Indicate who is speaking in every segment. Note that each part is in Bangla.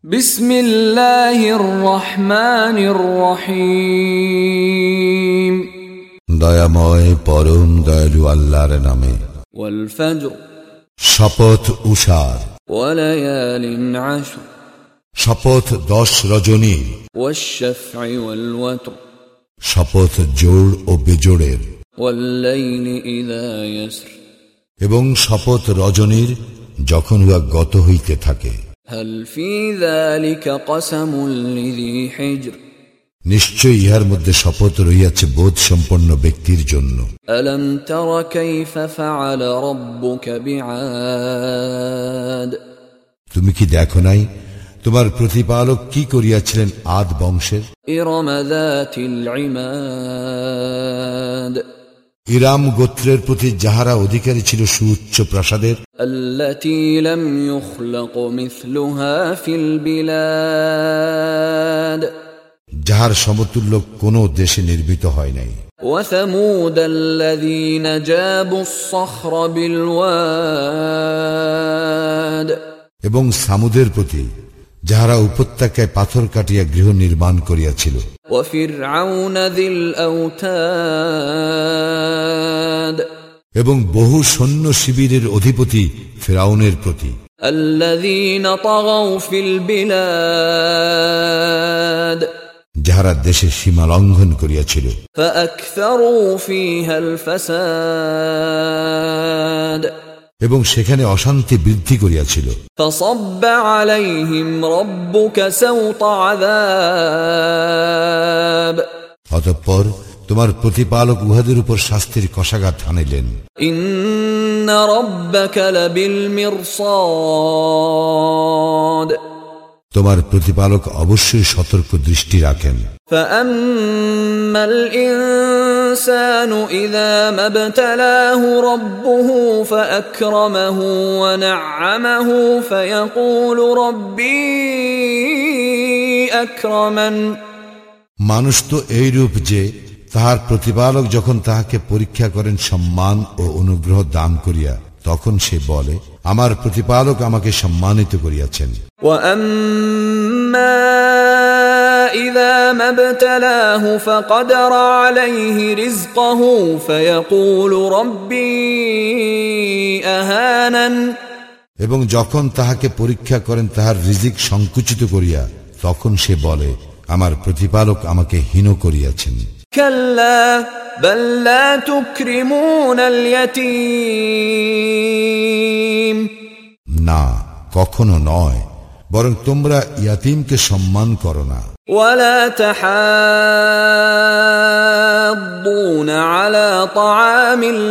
Speaker 1: বিসমিল্লাহির রহমানির রহিম।
Speaker 2: দয়াময় পরম দয়ালু আল্লাহর নামে।
Speaker 1: ওয়াল ফজর,
Speaker 2: শপথ উষার।
Speaker 1: ওয়ালায়ালিন আশর,
Speaker 2: শপথ 10 রজনী।
Speaker 1: ওয়াশ-শাফঈ ওয়াল ওয়াতর,
Speaker 2: শপথ জোড় ও বেজোড়ের।
Speaker 1: ওয়াল-লাইলি ইযা ইয়াসর,
Speaker 2: এবং শপথ রজনীর যখন উহা গত হইতে থাকে।
Speaker 1: হাল ফী যালিকা কসমুল লিযী হিজর,
Speaker 2: নিশ্চয় ইহার মধ্যে শপথ রহিয়াছে বোধ সম্পন্ন ব্যক্তির জন্য।
Speaker 1: আলম তারা কাইফা ফাআল রাব্বুকা বিআদ,
Speaker 2: তুমি কি দেখো নাই তোমার প্রতিপালক কি করিয়াছিলেন আদ বংশের?
Speaker 1: ইরম যাতিল ইমাদ,
Speaker 2: ইরাম গোত্রের প্রতি যাহারা অধিকারী ছিল সুউচ্চ প্রাসাদের।
Speaker 1: আল্লাতী লাম ইউখলাক মিছলুহা ফিল বিলাদ,
Speaker 2: যাহার সমতুল্য কোন দেশে নির্মিত হয় নাই।
Speaker 1: ওয়া সামুদ আল্লাযীনা জাবুস সখরা বিল ওয়াদ,
Speaker 2: এবং সামুদের প্রতি যাহারা উপত্যকায় পাথর কাটিয়া গৃহ নির্মাণ করিয়াছিল।
Speaker 1: ওয়া ফিরআউন যিল আওতাদ,
Speaker 2: এবং বহু সৈন্য শিবিরের অধিপতি ফিরআউনের প্রতি।
Speaker 1: আল্লাযীনা তাগাউ ফিল বিলাদ,
Speaker 2: যাহারা দেশে সীমা লঙ্ঘন করিয়াছিল।
Speaker 1: ফাআকসারু ফীহাল ফাসাদ,
Speaker 2: এবং সেখানে অশান্তি বৃদ্ধি করিয়াছিল।
Speaker 1: ফাসাব্বা আলাইহিম রাব্বুকা সাওতা আযাব,
Speaker 2: অতঃপর তোমার প্রতিপালক উহাদের উপর শাস্তির কষাঘাত হানিলেন।
Speaker 1: ইন্না রাব্বাকা লাবিল মিরসাদ,
Speaker 2: তোমার প্রতিপালক অবশ্যই সতর্ক দৃষ্টি রাখেন।
Speaker 1: ফাআম্মাল ইনসানু ইযা মাবতালাহু রাব্বুহু ফাআকরামাহু ওয়া না'আমাহু ফায়াকুলু রাব্বী আকরামান,
Speaker 2: মানুষ তো এইরূপ যে তাহার প্রতিপালক যখন তাহাকে পরীক্ষা করেন সম্মান ও অনুগ্রহ দান করিয়া, তখন সে বলে, আমার প্রতিপালক আমাকে সম্মানিত করিয়াছেন।
Speaker 1: ওয়া আম্মা ইযা মাবতালাহু ফাকদরা আলাইহি রিজকাহু ফায়াকুলু রাব্বী আহানান, এবং
Speaker 2: যখন তাহাকে পরীক্ষা করেন তাহার রিজিক সংকুচিত করিয়া, তখন সে বলে, আমার প্রতিপালক আমাকে হীন করিয়াছেন।
Speaker 1: কাল্লা বাল লা তুকরিমুনাল ইয়াতীম,
Speaker 2: না, কখনো নয়, বরং তোমরা ইয়াতীমকে সম্মান করো না।
Speaker 1: ওয়ালা তাহাদ্দুনা আলা তাআমিল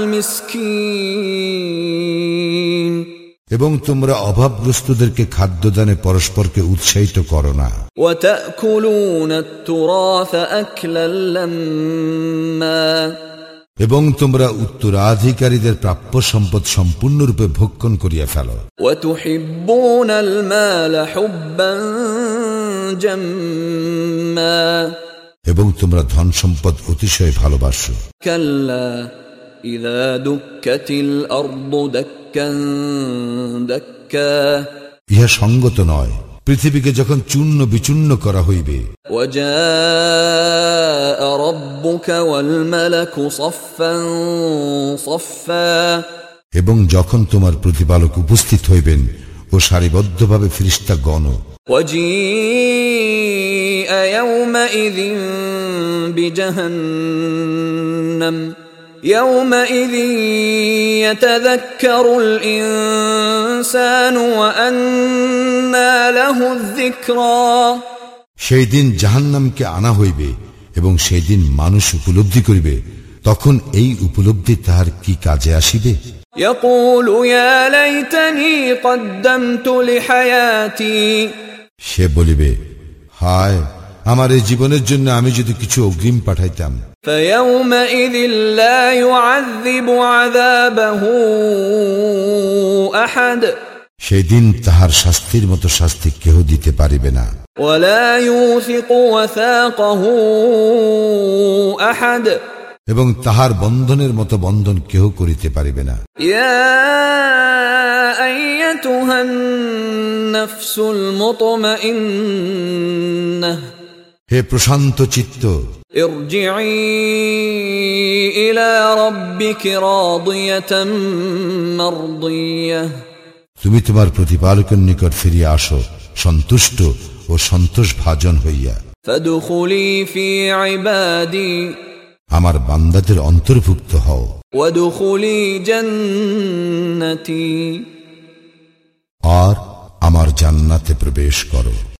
Speaker 1: মিসকিন,
Speaker 2: এবং তোমরা অভাবগ্রস্তদেরকে খাদ্যদানে পরস্পরকে উৎসাহিত করো না।
Speaker 1: ওয়া তাকুলুনাত তুরাসা আকলাল লাম্মা,
Speaker 2: এবং তোমরা উত্তরাধিকারীদের প্রাপ্য সম্পদ সম্পূর্ণরূপে ভক্ষণ করিয়া ফেলো।
Speaker 1: ওয়া তুহিব্বুনাল মালা হুব্বান জাম্মা, এবং
Speaker 2: তোমরা ধন সম্পদ অতিশয় ভালোবাসো।
Speaker 1: কাল্লা ইযা দুক্কাতিল আরদু দাক্কান দাক্কা,
Speaker 2: ইহা সঙ্গত নয় পৃথিবীকে যখন চূর্ণ বিচূর্ণ করা হইবে।
Speaker 1: ওয়া জাআ রাব্বুকা ওয়াল মালাকু সাফফান সাফফা,
Speaker 2: এবং যখন তোমার প্রতিপালক উপস্থিত হইবেন ও সারিবদ্ধভাবে ফেরেশতাগণ।
Speaker 1: ওয়া জিআ ইয়াওমাইযিন বিজাহান্নাম ইয়াওমাইযিন ইয়াতাযাক্কারুল ইনসানু ওয়া আন্না লাহুয যিকরা,
Speaker 2: সেই দিন জাহান্নামকে আনা হইবে এবং সেই দিন মানুষ উপলব্ধি করিবে, তখন এই উপলব্ধি তাহার কি কাজে আসিবে।
Speaker 1: ইয়াকুলু ইয়া লাইতানি কদ্দামতু লিহায়াতি,
Speaker 2: সে বলিবে, হায়, আমার এই জীবনের জন্য আমি যদি কিছু অগ্রিম পাঠাইতাম।
Speaker 1: ফায়াউমাইযিল লা ইউআযযিবু আযাবাহু আহাদ,
Speaker 2: সেই দিন তাহার শাস্তির মতো শাস্তি কেহ দিতে পারিবে না।
Speaker 1: ওয়ালা ইউসিকু ওয়াসাকাহু আহাদ,
Speaker 2: এবং তাহার বন্ধনের মতো বন্ধন কেহ করিতে পারিবে না।
Speaker 1: ইয়া আইয়াতুহান নাফসুল মুতমাইন্নাহ,
Speaker 2: হে প্রশান্ত চিত্ত,
Speaker 1: ইরজিই ইলা রাব্বিকি রাদিয়াতাম মারদিয়াহ,
Speaker 2: তুমি তোমার প্রতিপালকের নিকট ফিরিয়া আসো সন্তুষ্ট ও সন্তোষভাজন হইয়া।
Speaker 1: ফাদখুলি ফি ইবাদি,
Speaker 2: আমার বান্দাদের অন্তর্ভুক্ত হও।
Speaker 1: ওয়াদখুলি জান্নাতি,
Speaker 2: আর আমার জান্নাতে প্রবেশ করো।